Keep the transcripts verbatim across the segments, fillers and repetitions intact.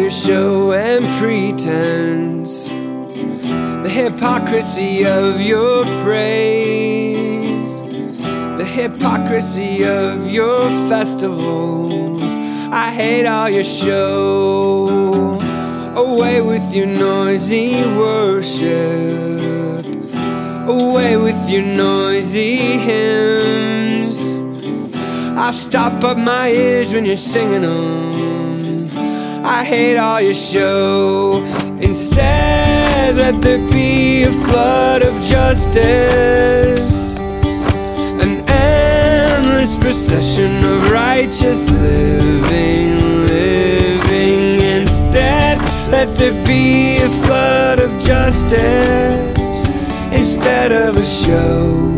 your show and pretense, the hypocrisy of your praise, the hypocrisy of your festivals. I hate all your show. Away with your noisy worship, away with your noisy hymns. I stop up my ears when you're singing them. I hate all your show. Instead, let there be a flood of justice, an endless procession of righteous living, living. Instead, let there be a flood of justice instead of a show.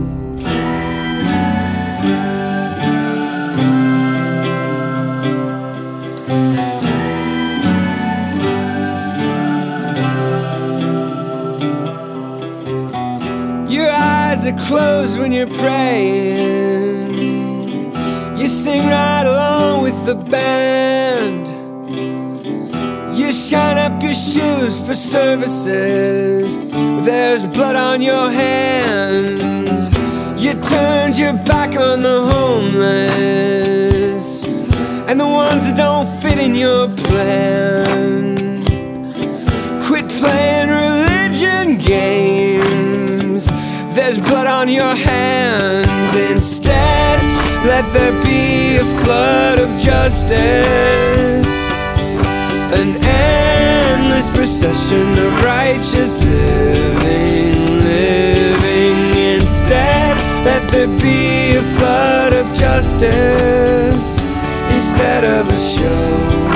Your eyes are closed when you're praying. You sing right along with the band. You shine up your shoes for services. There's blood on your hands. You turned your back on the homeless and the ones that don't fit in your plan. Quit playing religion games. There's blood on your hands. Instead, let there be a flood of justice, an endless procession of righteous living, living. Instead, let there be a flood of justice instead of a show.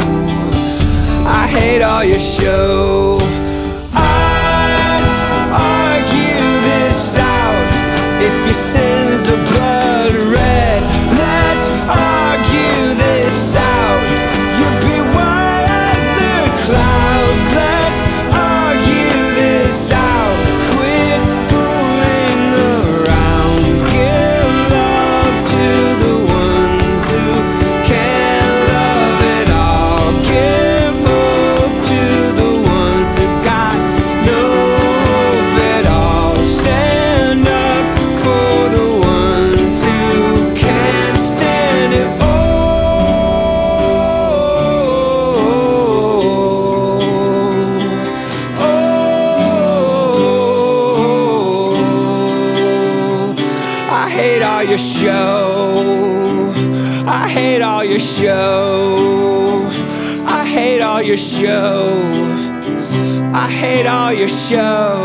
I hate all your show. Odds argue this out. If your sins are blood red, let's argue this out. You'll be white as the clouds. Let's argue this out. Quit fooling around. Give love to the ones who can't love it all. Give hope to the ones who got no hope at all. Stand up for the ones who can't stand it. Oh, oh, I hate all your show. I hate all your show. I hate all your show. I hate all your show.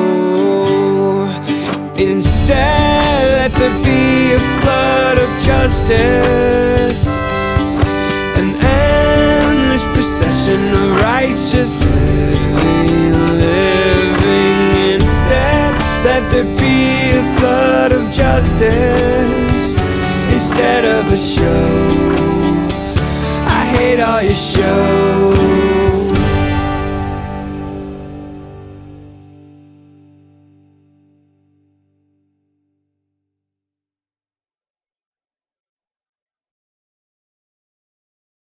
Instead, let there be a flood of justice, an endless procession of righteous living, living. Instead, let there be a flood of justice instead of a show. I hate all your show.